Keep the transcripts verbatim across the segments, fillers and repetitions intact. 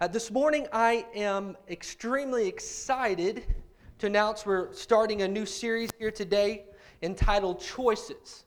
Uh, this morning, I am extremely excited to announce we're starting a new series here today entitled Choices.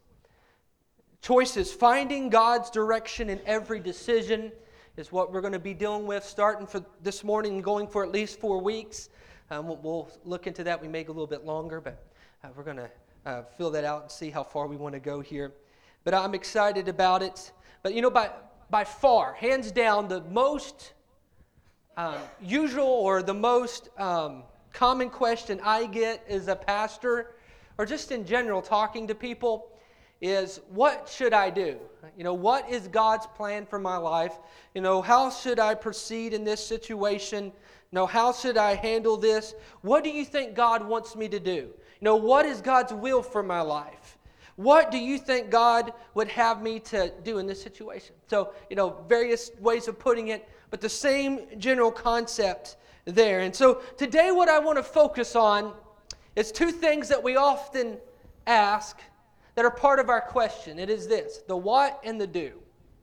Choices, finding God's direction in every decision is what we're going to be dealing with starting for this morning and going for at least four weeks. Um, we'll, we'll look into that. We may go a little bit longer, but uh, we're going to uh, fill that out and see how far we want to go here. But I'm excited about it. But you know, by, by far, hands down, the most Um, usual or the most um, common question I get as a pastor, or just in general talking to people, is what should I do? You know, what is God's plan for my life? You know, how should I proceed in this situation? You know, how should I handle this? What do you think God wants me to do? You know, what is God's will for my life? What do you think God would have me to do in this situation? So, you know, various ways of putting it, but the same general concept there. And so today what I want to focus on is two things that we often ask that are part of our question. It is this, the what and the do.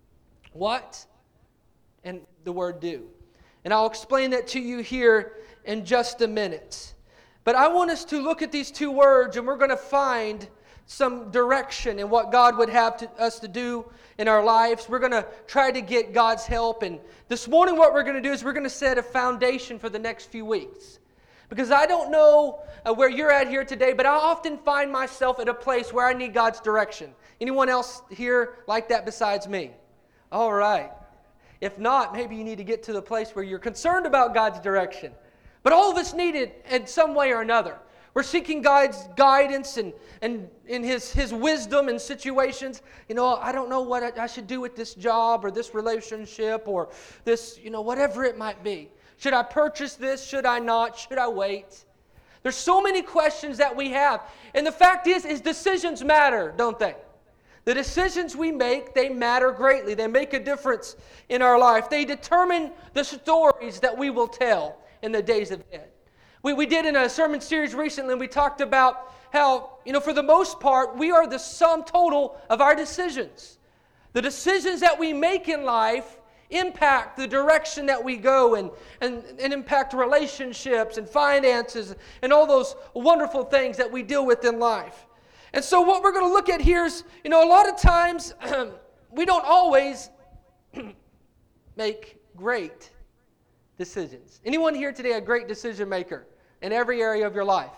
What and the word do. And I'll explain that to you here in just a minute. But I want us to look at these two words, and we're going to find some direction in what God would have to, us to do in our lives. We're going to try to get God's help. And this morning what we're going to do is we're going to set a foundation for the next few weeks. Because I don't know uh, where you're at here today, but I often find myself at a place where I need God's direction. Anyone else here like that besides me? All right. If not, maybe you need to get to the place where you're concerned about God's direction. But all of us need it in some way or another. We're seeking God's guidance and, and in His, His wisdom in situations. You know, I don't know what I, I should do with this job or this relationship or this, you know, whatever it might be. Should I purchase this? Should I not? Should I wait? There's so many questions that we have. And the fact is, is decisions matter, don't they? The decisions we make, they matter greatly. They make a difference in our life. They determine the stories that we will tell in the days ahead. We, we did in a sermon series recently, and we talked about how, you know, for the most part, we are the sum total of our decisions. The decisions that we make in life impact the direction that we go and, and, and impact relationships and finances and all those wonderful things that we deal with in life. And so what we're going to look at here is, you know, a lot of times we don't always make great decisions. Anyone here today a great decision maker in every area of your life?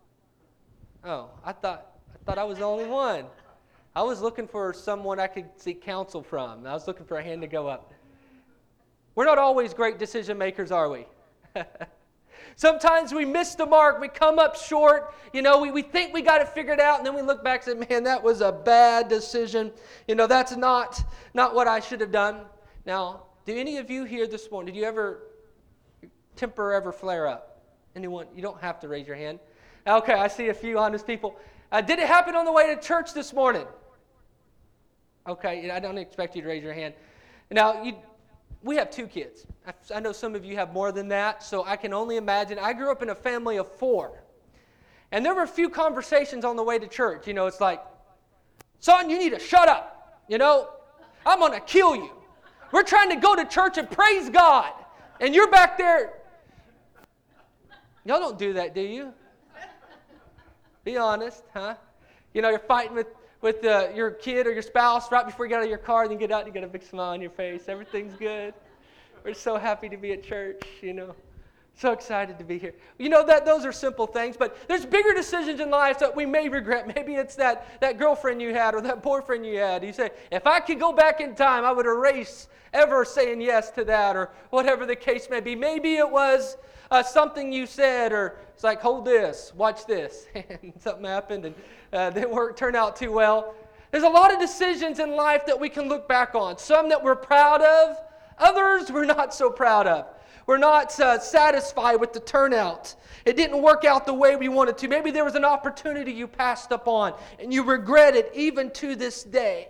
Oh, I thought I thought I was the only one. I was looking for someone I could seek counsel from. I was looking for a hand to go up. We're not always great decision makers, are we? Sometimes we miss the mark. We come up short. You know, we, we think we got it figured out, and then we look back and say, man, that was a bad decision. You know, that's not, not what I should have done. Now, do any of you here this morning, did you ever, temper ever flare up? Anyone? You don't have to raise your hand. Okay, I see a few honest people. Uh, did it happen on the way to church this morning? Okay, I don't expect you to raise your hand. Now, you, we have two kids. I, I know some of you have more than that, so I can only imagine. I grew up in a family of four. And there were a few conversations on the way to church. You know, it's like, son, you need to shut up. You know, I'm going to kill you. We're trying to go to church and praise God. And you're back there. Y'all don't do that, do you? Be honest, huh? You know, you're fighting with, with uh, your kid or your spouse right before you get out of your car, and then you get out and you get a big smile on your face. Everything's good. We're so happy to be at church, you know. So excited to be here. You know, that those are simple things, but there's bigger decisions in life that we may regret. Maybe it's that, that girlfriend you had or that boyfriend you had. You say, if I could go back in time, I would erase ever saying yes to that, or whatever the case may be. Maybe it was Uh, something you said, or it's like, hold this, watch this, and something happened, and uh, didn't work, turn out too well. There's a lot of decisions in life that we can look back on. Some that we're proud of, others we're not so proud of. We're not uh, satisfied with the turnout. It didn't work out the way we wanted to. Maybe there was an opportunity you passed up on, and you regret it even to this day.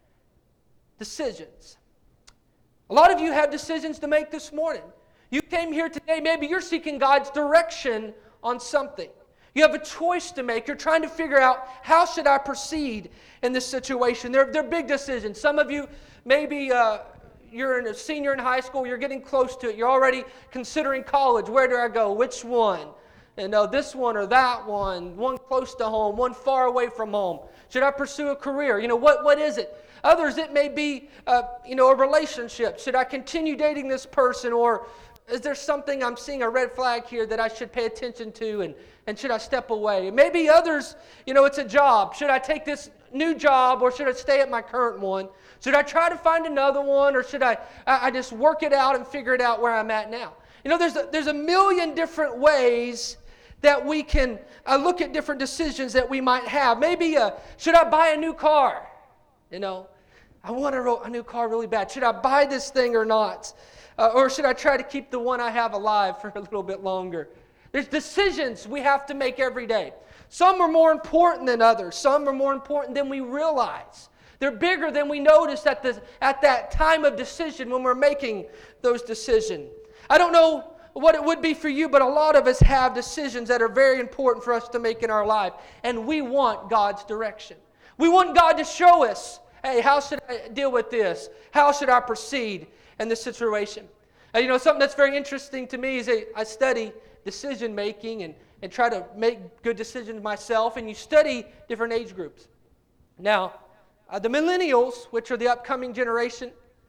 Decisions. A lot of you have decisions to make this morning. You came here today, maybe you're seeking God's direction on something. You have a choice to make. You're trying to figure out, how should I proceed in this situation? They're, they're big decisions. Some of you maybe uh, you're in a senior in high school, you're getting close to it, you're already considering college. Where do I go? Which one? You know, this one or that one, one close to home, one far away from home. Should I pursue a career? You know, what, what is it? Others, it may be, uh, you know, a relationship. Should I continue dating this person, or is there something I'm seeing a red flag here that I should pay attention to, and, and should I step away? Maybe others, you know, it's a job. Should I take this new job, or should I stay at my current one? Should I try to find another one, or should I, I, I just work it out and figure it out where I'm at now? You know, there's a, there's a million different ways that we can uh, look at different decisions that we might have. Maybe, uh, should I buy a new car? You know, I want a, a new car really bad. Should I buy this thing or not? Uh, or should I try to keep the one I have alive for a little bit longer? There's decisions we have to make every day. Some are more important than others. Some are more important than we realize. They're bigger than we notice at, the, at that time of decision when we're making those decisions. I don't know what it would be for you, but a lot of us have decisions that are very important for us to make in our life, and we want God's direction. We want God to show us, hey, how should I deal with this? How should I proceed in this situation? Uh, you know, something that's very interesting to me is I, I study decision making and, and try to make good decisions myself, and you study different age groups. Now, uh, the millennials, which are the upcoming generation,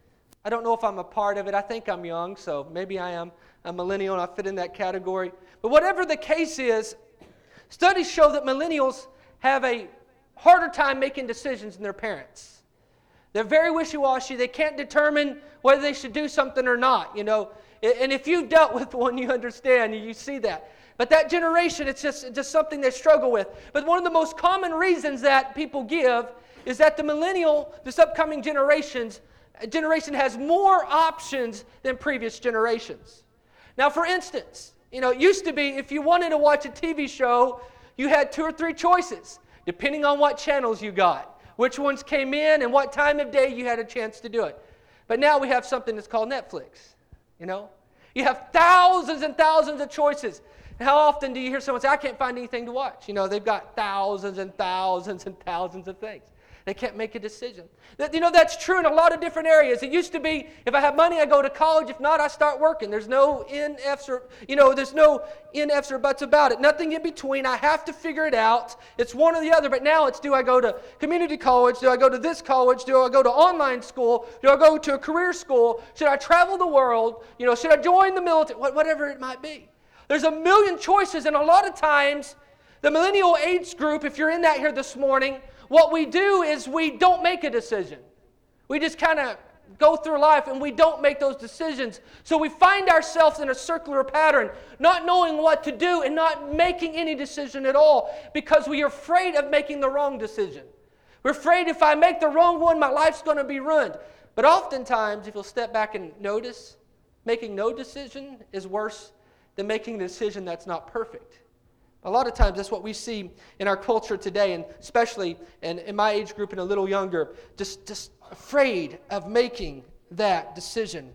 I don't know if I'm a part of it. I think I'm young, so maybe I am a millennial and I fit in that category. But whatever the case is, studies show that millennials have a harder time making decisions than their parents. They're very wishy-washy. They can't determine whether they should do something or not, you know. And if you've dealt with one, you understand, you see that. But that generation, it's just, just something they struggle with. But one of the most common reasons that people give is that the millennial, this upcoming generations, generation has more options than previous generations. Now, for instance, you know, it used to be if you wanted to watch a T V show, you had two or three choices, depending on what channels you got, which ones came in, and what time of day you had a chance to do it. But now we have something that's called Netflix, you know. You have thousands and thousands of choices. And how often do you hear someone say, I can't find anything to watch? You know, they've got thousands and thousands and thousands of things. They can't make a decision. That, you know, that's true in a lot of different areas. It used to be, if I have money, I go to college. If not, I start working. There's no N Fs or, you know, there's no N Fs or buts about it. Nothing in between. I have to figure it out. It's one or the other. But now it's, do I go to community college? Do I go to this college? Do I go to online school? Do I go to a career school? Should I travel the world? You know, should I join the military? Whatever it might be. There's a million choices, and a lot of times, the millennial age group, if you're in that here this morning, what we do is we don't make a decision. We just kind of go through life and we don't make those decisions. So we find ourselves in a circular pattern, not knowing what to do and not making any decision at all because we are afraid of making the wrong decision. We're afraid if I make the wrong one, my life's going to be ruined. But oftentimes, if you'll step back and notice, making no decision is worse than making a decision that's not perfect. A lot of times that's what we see in our culture today, and especially in, in my age group and a little younger, just, just afraid of making that decision.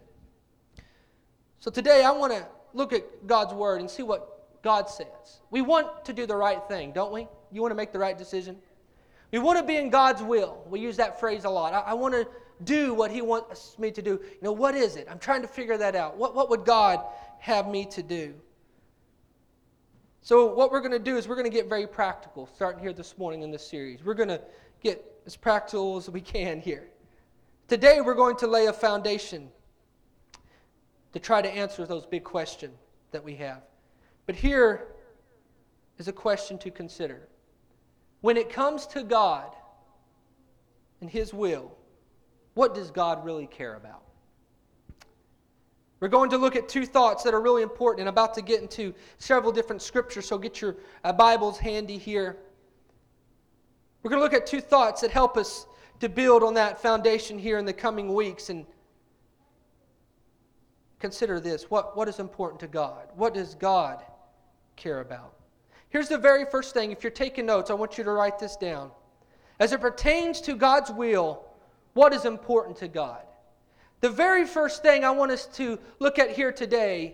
So today I want to look at God's Word and see what God says. We want to do the right thing, don't we? You want to make the right decision? We want to be in God's will. We use that phrase a lot. I, I want to do what He wants me to do. You know, what is it? I'm trying to figure that out. What, what would God have me to do? So what we're going to do is we're going to get very practical, starting here this morning in this series. We're going to get as practical as we can here. Today we're going to lay a foundation to try to answer those big questions that we have. But here is a question to consider. When it comes to God and His will, what does God really care about? We're going to look at two thoughts that are really important and about to get into several different scriptures, so get your uh, Bibles handy here. We're going to look at two thoughts that help us to build on that foundation here in the coming weeks and consider this. What, what is important to God? What does God care about? Here's the very first thing. If you're taking notes, I want you to write this down. As it pertains to God's will, what is important to God? The very first thing I want us to look at here today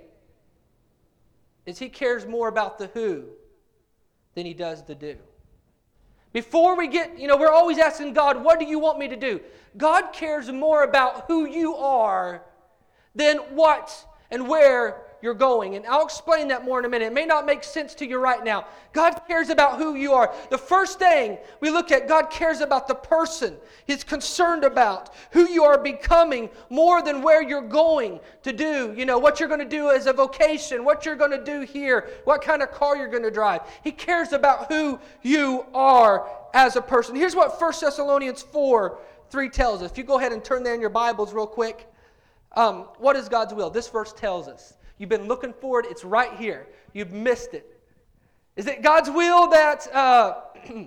is He cares more about the who than He does the do. Before we get, you know, we're always asking God, what do you want me to do? God cares more about who you are than what and where you're going. And I'll explain that more in a minute. It may not make sense to you right now. God cares about who you are. The first thing we look at, God cares about the person. He's concerned about who you are becoming more than where you're going to do. You know, what you're going to do as a vocation, what you're going to do here, what kind of car you're going to drive. He cares about who you are as a person. Here's what First Thessalonians four three tells us. If you go ahead and turn there in your Bibles real quick. Um, what is God's will? This verse tells us. You've been looking for it. It's right here. You've missed it. Is it God's will that uh,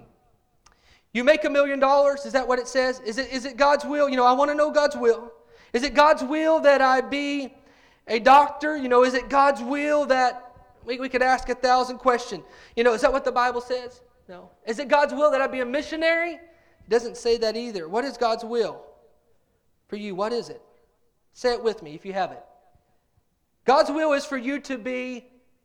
you make a million dollars? Is that what it says? Is it, is it God's will? You know, I want to know God's will. Is it God's will that I be a doctor? You know, is it God's will that we, we could ask a thousand questions? You know, is that what the Bible says? No. Is it God's will that I be a missionary? It doesn't say that either. What is God's will for you? What is it? Say it with me if you have it. God's will is for you to be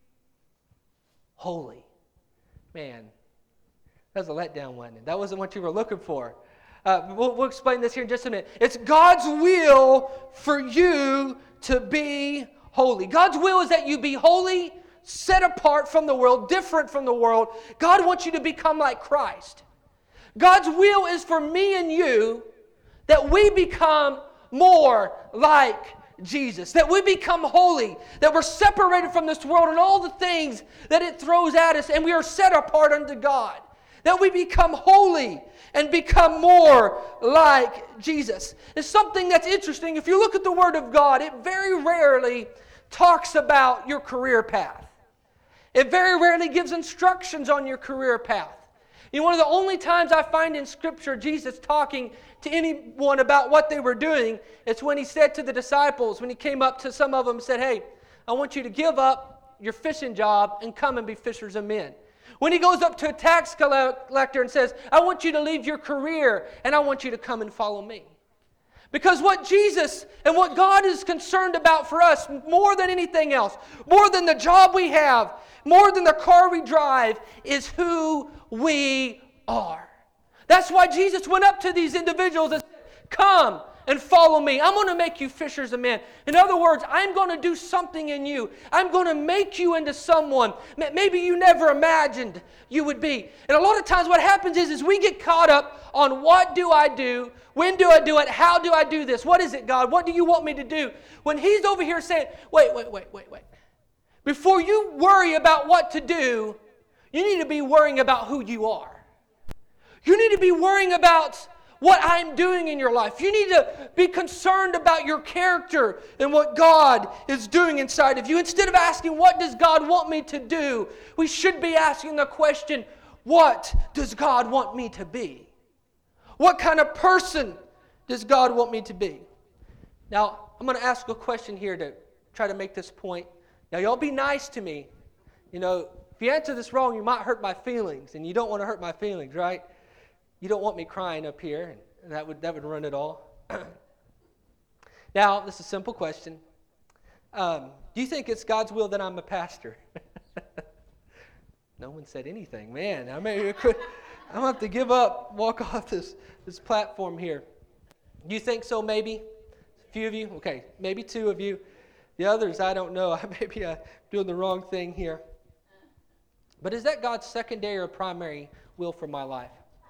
holy. Man, that was a letdown, wasn't it? That wasn't what you were looking for. Uh, we'll, we'll explain this here in just a minute. It's God's will for you to be holy. God's will is that you be holy, set apart from the world, different from the world. God wants you to become like Christ. God's will is for me and you that we become more like Jesus, that we become holy, that we're separated from this world and all the things that it throws at us, and we are set apart unto God, that we become holy and become more like Jesus. It's something that's interesting. If you look at the Word of God, it very rarely talks about your career path. It very rarely gives instructions on your career path. You know, one of the only times I find in Scripture Jesus talking to anyone about what they were doing, it's when He said to the disciples, when He came up to some of them and said, hey, I want you to give up your fishing job and come and be fishers of men. When He goes up to a tax collector and says, I want you to leave your career and I want you to come and follow me. Because what Jesus and what God is concerned about for us, more than anything else, more than the job we have, more than the car we drive, is who we are. That's why Jesus went up to these individuals and said, come and follow me. I'm going to make you fishers of men. In other words, I'm going to do something in you. I'm going to make you into someone maybe you never imagined you would be. And a lot of times what happens is, is we get caught up on what do I do? When do I do it? How do I do this? What is it, God? What do you want me to do? When He's over here saying, wait, wait, wait, wait, wait. Before you worry about what to do, you need to be worrying about who you are. You need to be worrying about what I'm doing in your life. You need to be concerned about your character and what God is doing inside of you. Instead of asking, what does God want me to do? We should be asking the question, what does God want me to be? What kind of person does God want me to be? Now, I'm going to ask a question here to try to make this point. Now, y'all be nice to me. You know, if you answer this wrong, you might hurt my feelings, and you don't want to hurt my feelings, right? You don't want me crying up here, and that would that would run it all. Now, this is a simple question. Um, do you think it's God's will that I'm a pastor? No one said anything. Man, I may, I'm going to have to give up, walk off this, this platform here. Do you think so, maybe? A few of you? Okay, maybe two of you. The others, I don't know. Maybe I'm doing the wrong thing here. But is that God's secondary or primary will for my life?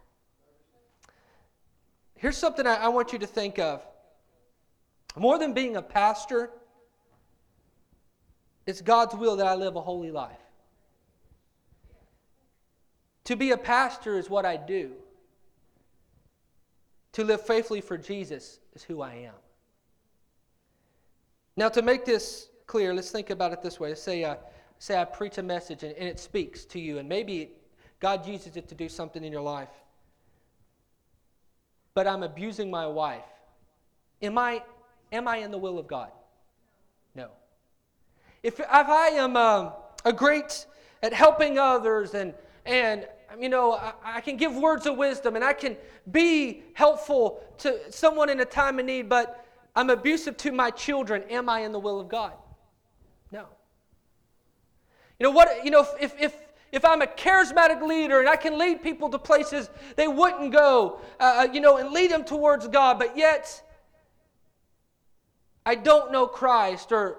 Here's something I, I want you to think of. More than being a pastor, it's God's will that I live a holy life. To be a pastor is what I do. To live faithfully for Jesus is who I am. Now, to make this clear, let's think about it this way. Let's say, uh, say I preach a message and, and it speaks to you, and maybe God uses it to do something in your life. But I'm abusing my wife. Am I, am I in the will of God? No. If, if I am um, a great at helping others and, and you know, I, I can give words of wisdom and I can be helpful to someone in a time of need, but I'm abusive to my children, am I in the will of God? No. You know what? You know, if if if I'm a charismatic leader and I can lead people to places they wouldn't go, uh, you know, and lead them towards God, but yet I don't know Christ or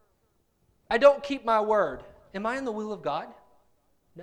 I don't keep my word, am I in the will of God? No.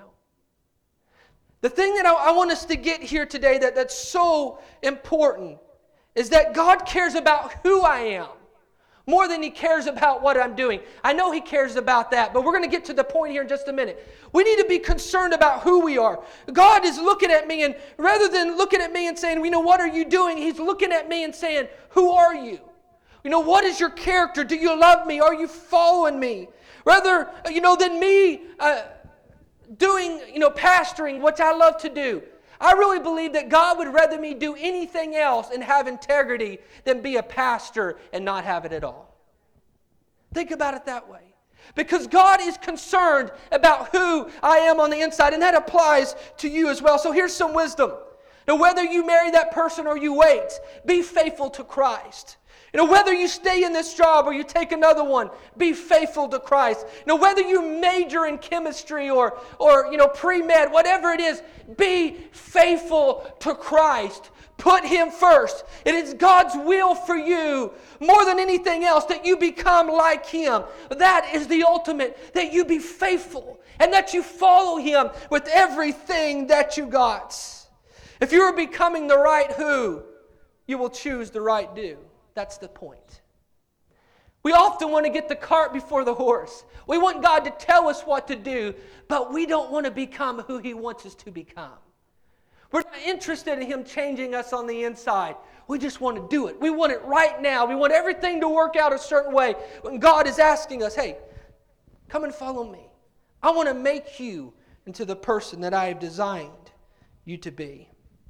The thing that I, I want us to get here today that, that's so important is that God cares about who I am more than He cares about what I'm doing. I know He cares about that, but we're going to get to the point here in just a minute. We need to be concerned about who we are. God is looking at me, and rather than looking at me and saying, you know, what are you doing? He's looking at me and saying, who are you? You know, what is your character? Do you love me? Are you following me? Rather, you know, than me uh, doing, you know, pastoring, which I love to do. I really believe that God would rather me do anything else and have integrity than be a pastor and not have it at all. Think about it that way. Because God is concerned about who I am on the inside, and that applies to you as well. So here's some wisdom. Now, whether you marry that person or you wait, be faithful to Christ. You know, whether you stay in this job or you take another one, be faithful to Christ. You know, whether you major in chemistry or, or you know, pre-med, whatever it is, be faithful to Christ. Put Him first. It is God's will for you, more than anything else, that you become like Him. That is the ultimate, that you be faithful and that you follow Him with everything that you got. If you are becoming the right who, you will choose the right do. That's the point. We often want to get the cart before the horse. We want God to tell us what to do, but we don't want to become who He wants us to become. We're not interested in Him changing us on the inside. We just want to do it. We want it right now. We want everything to work out a certain way. When God is asking us, hey, come and follow me. I want to make you into the person that I have designed you to be.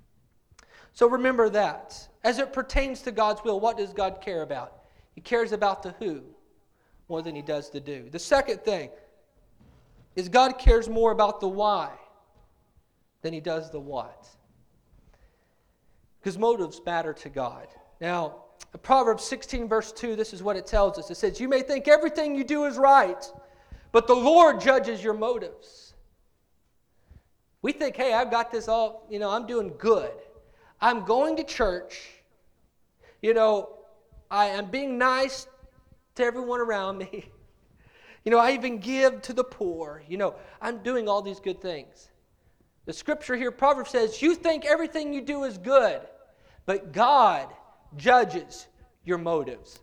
So remember that. As it pertains to God's will, what does God care about? He cares about the who more than He does the do. The second thing is God cares more about the why than He does the what. Because motives matter to God. Now, Proverbs sixteen verse two, this is what it tells us. It says, you may think everything you do is right, but the Lord judges your motives. We think, hey, I've got this all, you know, I'm doing good. I'm going to church. You know, I am being nice to everyone around me. You know, I even give to the poor. You know, I'm doing all these good things. The scripture here, Proverbs says, you think everything you do is good, but God judges your motives.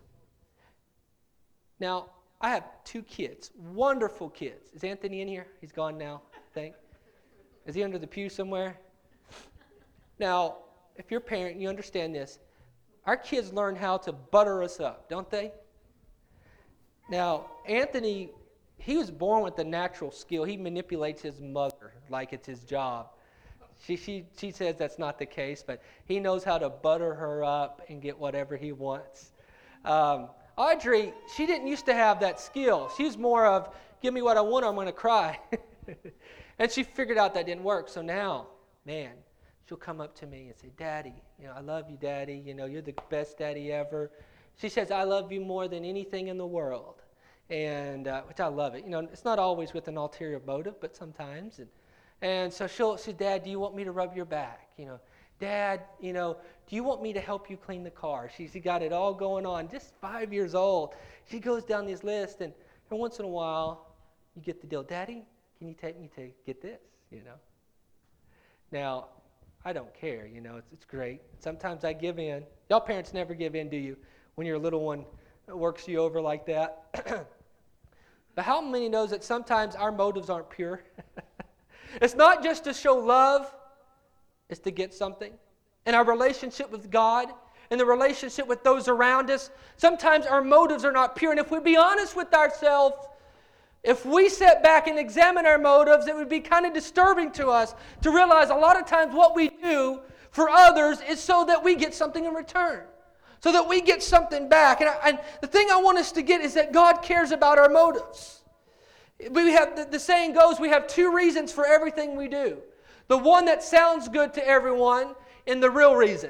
Now, I have two kids, wonderful kids. Is Anthony in here? He's gone now, I think. Is he under the pew somewhere? Now, if you're a parent, you understand this. Our kids learn how to butter us up, don't they? Now, Anthony, he was born with a natural skill. He manipulates his mother like it's his job. She, she, she says that's not the case, but he knows how to butter her up and get whatever he wants. Um, Audrey, she didn't used to have that skill. She was more of, give me what I want or I'm going to cry. And she figured out that didn't work. So now, man, she'll come up to me and say, Daddy, you know, I love you, Daddy. You know, you're the best daddy ever. She says, I love you more than anything in the world. And, uh, which I love it. You know, it's not always with an ulterior motive, but sometimes. And, and so she'll say, Dad, do you want me to rub your back? You know, Dad, you know, do you want me to help you clean the car? She's got it all going on, just five years old. She goes down this list, and every once in a while, you get the deal. Daddy, can you take me to get this? You know. Now, I don't care, you know, it's, it's great. Sometimes I give in. Y'all parents never give in, do you? When your little one works you over like that. But how many knows that sometimes our motives aren't pure? It's not just to show love, it's to get something. In our relationship with God, in the relationship with those around us, sometimes our motives are not pure. And if we be honest with ourselves, if we sit back and examine our motives, it would be kind of disturbing to us to realize a lot of times what we do for others is so that we get something in return, so that we get something back. And, I, and the thing I want us to get is that God cares about our motives. We have the, the saying goes, we have two reasons for everything we do. The one that sounds good to everyone and the real reason.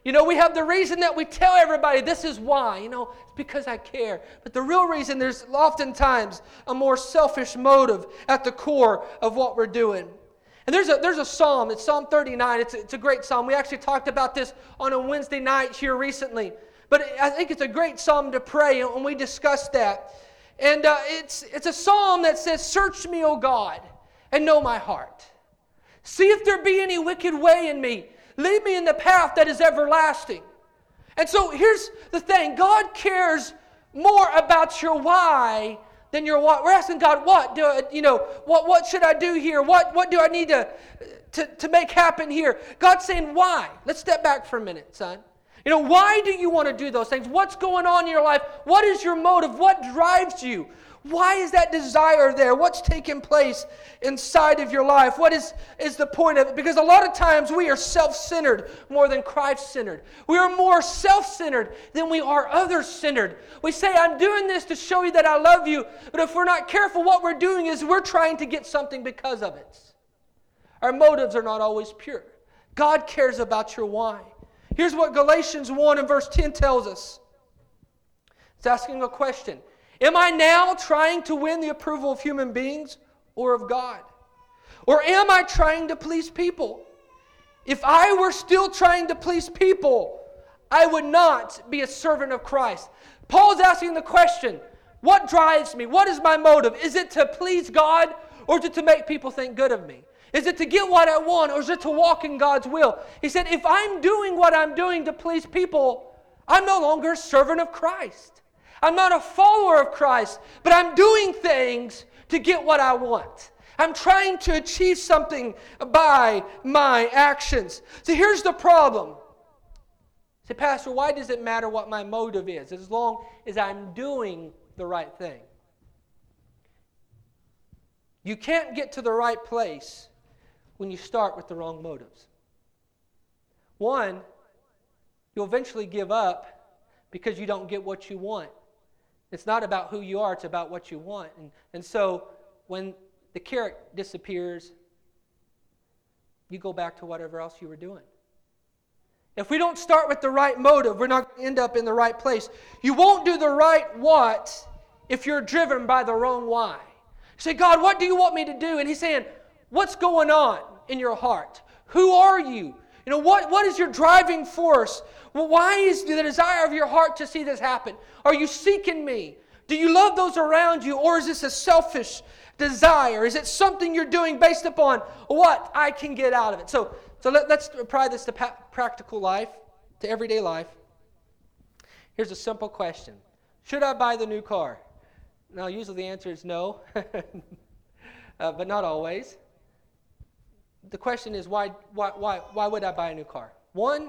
You know, we have the reason that we tell everybody this is why. You know, it's because I care. But the real reason, there's oftentimes a more selfish motive at the core of what we're doing. And there's a there's a psalm. It's Psalm thirty-nine. It's a, it's a great psalm. We actually talked about this on a Wednesday night here recently. But I think it's a great psalm to pray, and we discussed that. And uh, it's it's a psalm that says, "Search me, O God, and know my heart. See if there be any wicked way in me. Lead me in the path that is everlasting." And so here's the thing. God cares more about your why than your what. We're asking God, what do I, you know, what, what should I do here? What, what do I need to, to, to make happen here? God's saying, why? Let's step back for a minute, son. You know, why do you want to do those things? What's going on in your life? What is your motive? What drives you? Why is that desire there? What's taking place inside of your life? What is, is the point of it? Because a lot of times we are self-centered more than Christ-centered. We are more self-centered than we are others-centered. We say, I'm doing this to show you that I love you. But if we're not careful, what we're doing is we're trying to get something because of it. Our motives are not always pure. God cares about your why. Here's what Galatians one and verse ten tells us. It's asking a question. Am I now trying to win the approval of human beings or of God? Or am I trying to please people? If I were still trying to please people, I would not be a servant of Christ. Paul's asking the question, what drives me? What is my motive? Is it to please God, or is it to make people think good of me? Is it to get what I want, or is it to walk in God's will? He said, if I'm doing what I'm doing to please people, I'm no longer a servant of Christ. I'm not a follower of Christ, but I'm doing things to get what I want. I'm trying to achieve something by my actions. So here's the problem. Say, Pastor, why does it matter what my motive is, as long as I'm doing the right thing? You can't get to the right place when you start with the wrong motives. One, you'll eventually give up because you don't get what you want. It's not about who you are, it's about what you want. And, and so when the carrot disappears, you go back to whatever else you were doing. If we don't start with the right motive, we're not going to end up in the right place. You won't do the right what if you're driven by the wrong why. You say, God, what do you want me to do? And He's saying, what's going on in your heart? Who are you? You know, what, what is your driving force? Well, why is the desire of your heart to see this happen? Are you seeking me? Do you love those around you? Or is this a selfish desire? Is it something you're doing based upon what I can get out of it? So, so let, let's apply this to pa- practical life, to everyday life. Here's a simple question. Should I buy the new car? Now, usually the answer is no, uh, but not always. The question is, why, why, why, why would I buy a new car? One,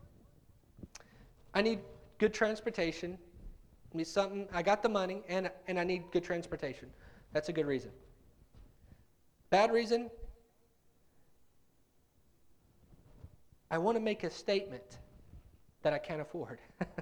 I need good transportation. I need something. I got the money, and and I need good transportation. That's a good reason. Bad reason, I want to make a statement that I can't afford.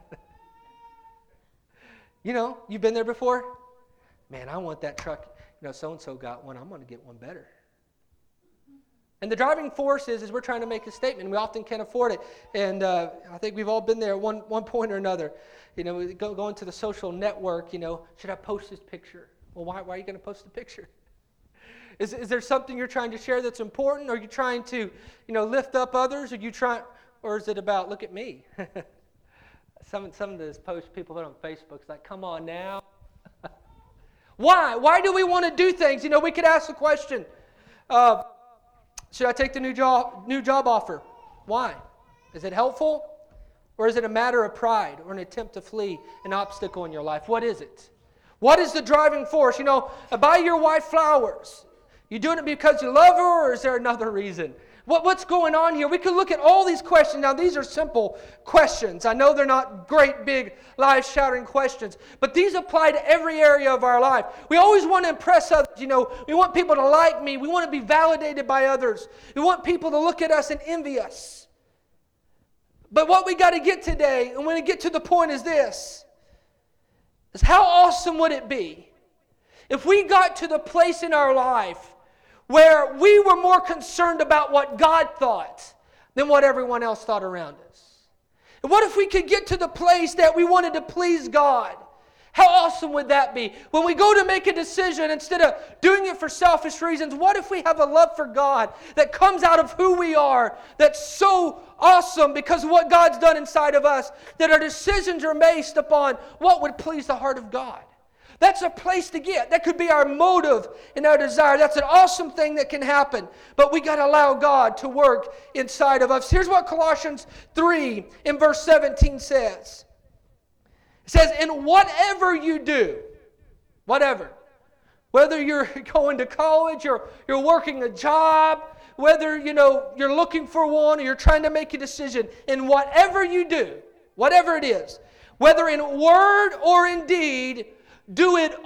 You know, you've been there before? Man, I want that truck. You know, so-and-so got one. I'm going to get one better. And the driving force is, is we're trying to make a statement. We often can't afford it. And uh, I think we've all been there at one, one point or another. You know, we go, go into the social network, you know, should I post this picture? Well, why, why are you going to post the picture? Is, is there something you're trying to share that's important? Are you trying to, you know, lift up others? Are you trying, or is it about, look at me? some, some of those posts people put on Facebook, it's like, come on now. Why? Why do we want to do things? You know, we could ask the question, uh, should I take the new job, new job offer? Why? Is it helpful? Or is it a matter of pride or an attempt to flee an obstacle in your life? What is it? What is the driving force? You know, buy your wife flowers. You doing it because you love her, or is there another reason? What, what's going on here? We could look at all these questions. Now, these are simple questions. I know they're not great, big, life-shattering questions, but these apply to every area of our life. We always want to impress others. You know, we want people to like me. We want to be validated by others. We want people to look at us and envy us. But what we got to get today, and when we get to the point is this, is how awesome would it be if we got to the place in our life where we were more concerned about what God thought than what everyone else thought around us. What if we could get to the place that we wanted to please God? How awesome would that be? When we go to make a decision, instead of doing it for selfish reasons, what if we have a love for God that comes out of who we are, that's so awesome because of what God's done inside of us, that our decisions are based upon what would please the heart of God? That's a place to get. That could be our motive and our desire. That's an awesome thing that can happen. But we got to allow God to work inside of us. Here's what Colossians three in verse seventeen says. It says, "And whatever you do," whatever, whether you're going to college or you're working a job, whether you know you're looking for one or you're trying to make a decision, in whatever you do, whatever it is, whether in word or in deed, do it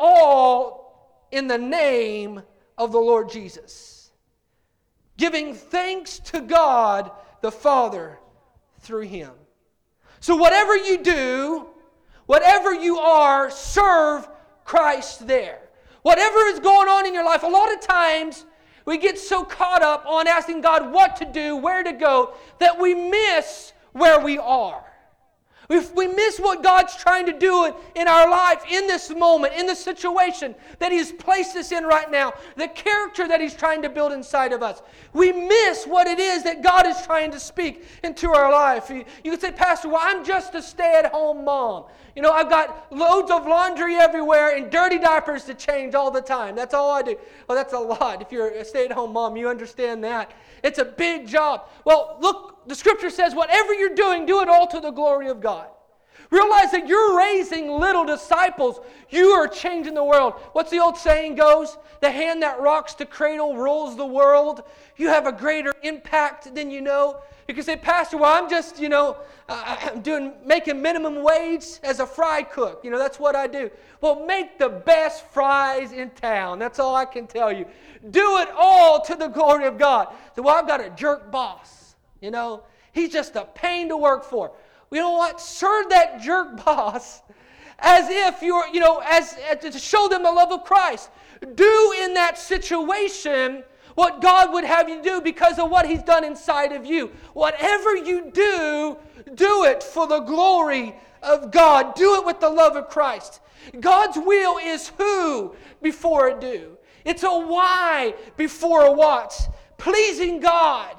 all in the name of the Lord Jesus, giving thanks to God the Father through Him. So whatever you do, whatever you are, serve Christ there. Whatever is going on in your life, a lot of times we get so caught up on asking God what to do, where to go, that we miss where we are. We, we miss what God's trying to do in our life, in this moment, in the situation that He's placed us in right now, the character that He's trying to build inside of us. We miss what it is that God is trying to speak into our life. You, you can say, "Pastor, well, I'm just a stay-at-home mom. You know, I've got loads of laundry everywhere and dirty diapers to change all the time. That's all I do." Well, that's a lot. If you're a stay-at-home mom, you understand that. It's a big job. Well, look, the Scripture says, whatever you're doing, do it all to the glory of God. Realize that you're raising little disciples. You are changing the world. What's the old saying goes? The hand that rocks the cradle rules the world. You have a greater impact than you know. You can say, "Pastor, well, I'm just, you know, uh, I'm doing making minimum wage as a fry cook. You know, that's what I do." Well, make the best fries in town. That's all I can tell you. Do it all to the glory of God. So, well, I've got a jerk boss. You know, he's just a pain to work for. You know what? Serve that jerk boss as if you're, you know, as, as to show them the love of Christ. Do in that situation what God would have you do because of what He's done inside of you. Whatever you do, do it for the glory of God. Do it with the love of Christ. God's will is who before a do. It's a why before a what. Pleasing God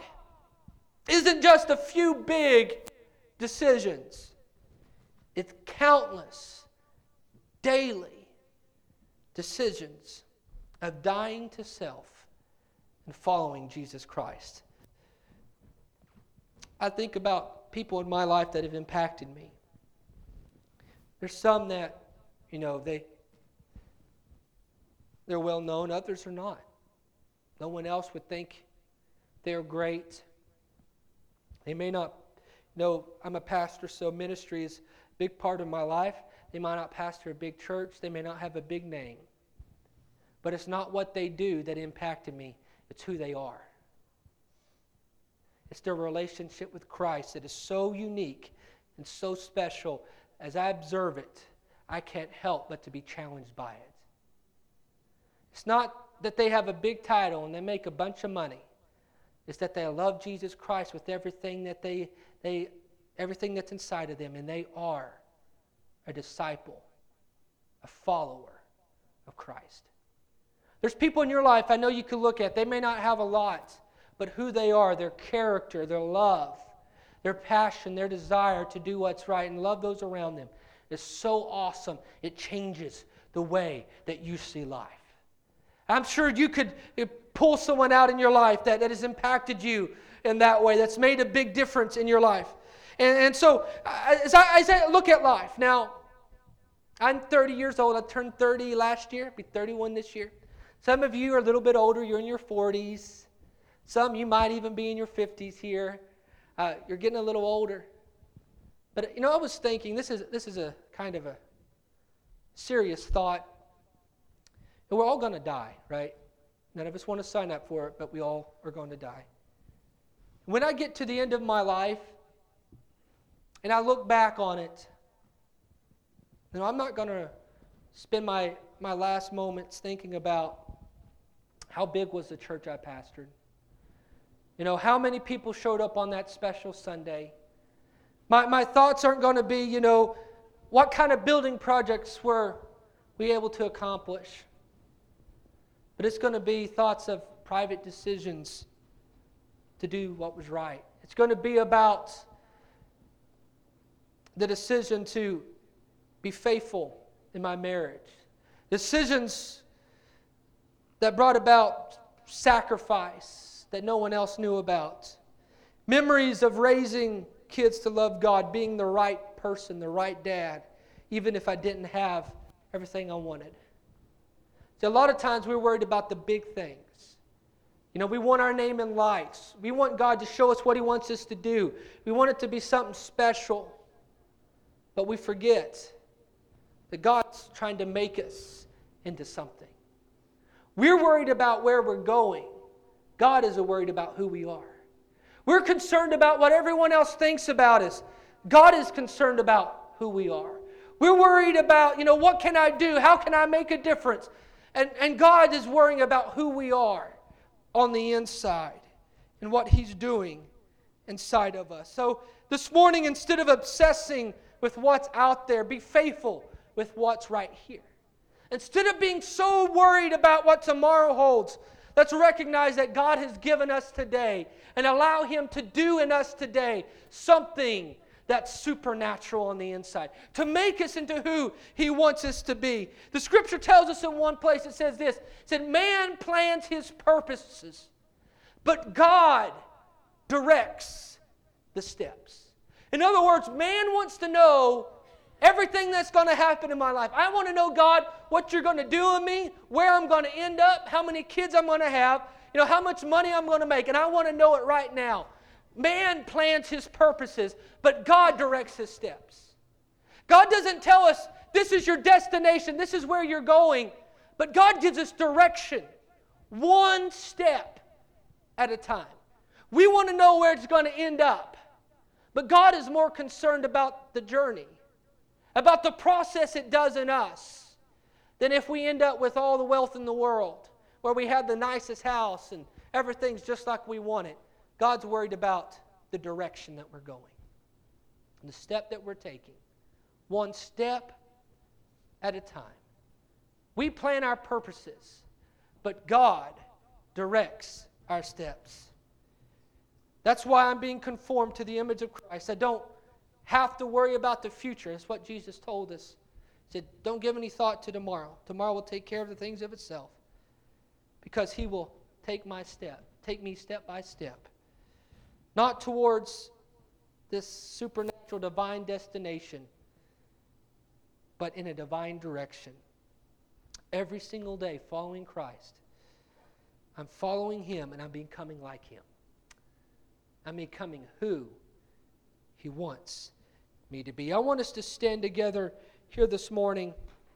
isn't just a few big decisions. It's countless, daily decisions of dying to self and following Jesus Christ. I think about people in my life that have impacted me. There's some that, you know, they, they're well known, others are not. No one else would think they're great. They may not know, I'm a pastor, so ministry is a big part of my life. They might not pastor a big church. They may not have a big name. But it's not what they do that impacted me. It's who they are. It's their relationship with Christ that is so unique and so special. As I observe it, I can't help but to be challenged by it. It's not that they have a big title and they make a bunch of money. It's that they love Jesus Christ with everything that they, they everything that's inside of them, and they are a disciple, a follower of Christ. There's people in your life I know you can look at. They may not have a lot, but who they are, their character, their love, their passion, their desire to do what's right and love those around them is so awesome. It changes the way that you see life. I'm sure you could pull someone out in your life that, that has impacted you in that way, that's made a big difference in your life. And, and so as I, as I look at life, now, I'm thirty years old. I turned thirty last year, be thirty-one this year. Some of you are a little bit older. You're in your forties. Some you might even be in your fifties here. Uh, you're getting a little older. But, you know, I was thinking, this is this is a kind of a serious thought. And we're all going to die, right? None of us want to sign up for it, but we all are going to die. When I get to the end of my life, and I look back on it, you know, I'm not going to spend my, my last moments thinking about how big was the church I pastored. You know, how many people showed up on that special Sunday. My, my thoughts aren't going to be, you know, what kind of building projects were we able to accomplish? But it's going to be thoughts of private decisions to do what was right. It's going to be about the decision to be faithful in my marriage. Decisions that brought about sacrifice that no one else knew about. Memories of raising kids to love God, being the right person, the right dad, even if I didn't have everything I wanted. See, a lot of times we're worried about the big things. You know, we want our name in lights. We want God to show us what He wants us to do. We want it to be something special. But we forget that God's trying to make us into something. We're worried about where we're going. God is worried about who we are. We're concerned about what everyone else thinks about us. God is concerned about who we are. We're worried about, you know, what can I do? How can I make a difference? And, and God is worrying about who we are on the inside and what He's doing inside of us. So this morning, instead of obsessing with what's out there, be faithful with what's right here. Instead of being so worried about what tomorrow holds, let's recognize that God has given us today and allow Him to do in us today something that's supernatural on the inside, to make us into who He wants us to be. The Scripture tells us in one place, it says this, it said, man plans his purposes, but God directs the steps. In other words, man wants to know everything that's going to happen in my life. I want to know, God, what You're going to do in me, where I'm going to end up, how many kids I'm going to have, you know, how much money I'm going to make, and I want to know it right now. Man plans his purposes, but God directs his steps. God doesn't tell us, this is your destination, this is where you're going, but God gives us direction, one step at a time. We want to know where it's going to end up, but God is more concerned about the journey, about the process it does in us, than if we end up with all the wealth in the world, where we have the nicest house and everything's just like we want it. God's worried about the direction that we're going, the step that we're taking, one step at a time. We plan our purposes, but God directs our steps. That's why I'm being conformed to the image of Christ. I don't have to worry about the future. That's what Jesus told us. He said, don't give any thought to tomorrow. Tomorrow will take care of the things of itself, because He will take my step, take me step by step. Not towards this supernatural divine destination, but in a divine direction. Every single day following Christ, I'm following Him and I'm becoming like Him. I'm becoming who He wants me to be. I want us to stand together here this morning.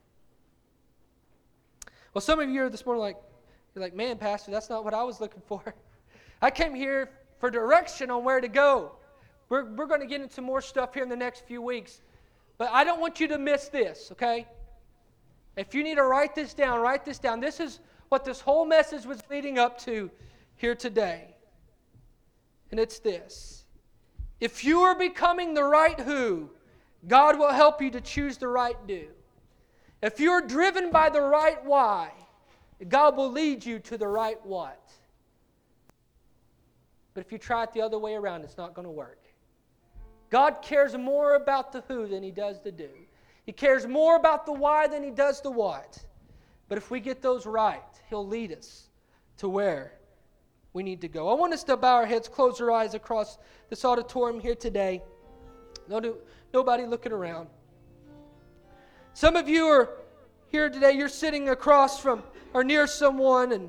Well, some of you are this morning like, you're like, man, Pastor, that's not what I was looking for. I came here for direction on where to go. We're, we're going to get into more stuff here in the next few weeks. But I don't want you to miss this, okay? If you need to write this down, write this down. This is what this whole message was leading up to here today. And it's this. If you are becoming the right who, God will help you to choose the right do. If you're driven by the right why, God will lead you to the right what. But if you try it the other way around, it's not going to work. God cares more about the who than He does the do. He cares more about the why than He does the what. But if we get those right, He'll lead us to where we need to go. I want us to bow our heads, close our eyes across this auditorium here today. No, nobody looking around. Some of you are here today, you're sitting across from or near someone and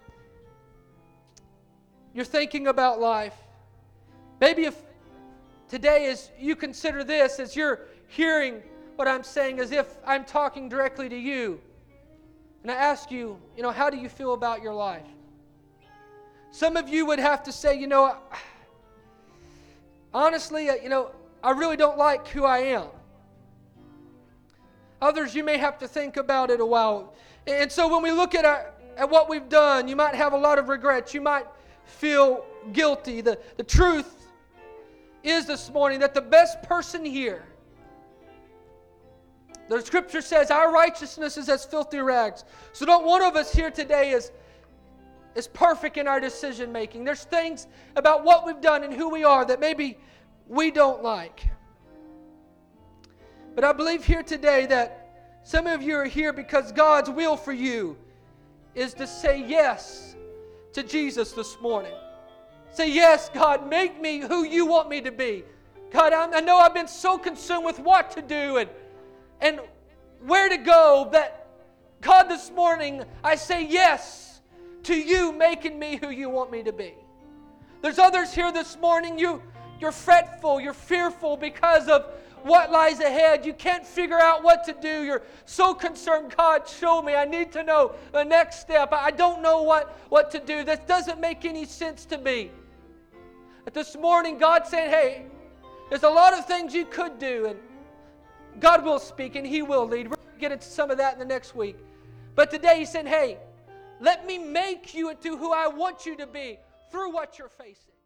you're thinking about life. Maybe if today is you consider this as you're hearing what I'm saying as if I'm talking directly to you. And I ask you, you know, how do you feel about your life? Some of you would have to say, you know, honestly, you know, I really don't like who I am. Others, you may have to think about it a while. And so when we look at, our, at what we've done, you might have a lot of regrets. You might feel guilty. The, the truth is this morning that the best person here, the Scripture says our righteousness is as filthy rags. So not one of us here today is, is perfect in our decision making. There's things about what we've done and who we are that maybe we don't like. But I believe here today that some of you are here because God's will for you is to say yes to Jesus this morning. Say, yes, God, make me who you want me to be. God, I'm, I know I've been so consumed with what to do and and where to go that, God, this morning I say yes to you making me who you want me to be. There's others here this morning, you, you're fretful, you're fearful because of what lies ahead. You can't figure out what to do. You're so concerned, God, show me. I need to know the next step. I don't know what, what to do. This doesn't make any sense to me. But this morning, God said, hey, there's a lot of things you could do, and God will speak and He will lead. We're going to get into some of that in the next week. But today He said, hey, let me make you into who I want you to be through what you're facing.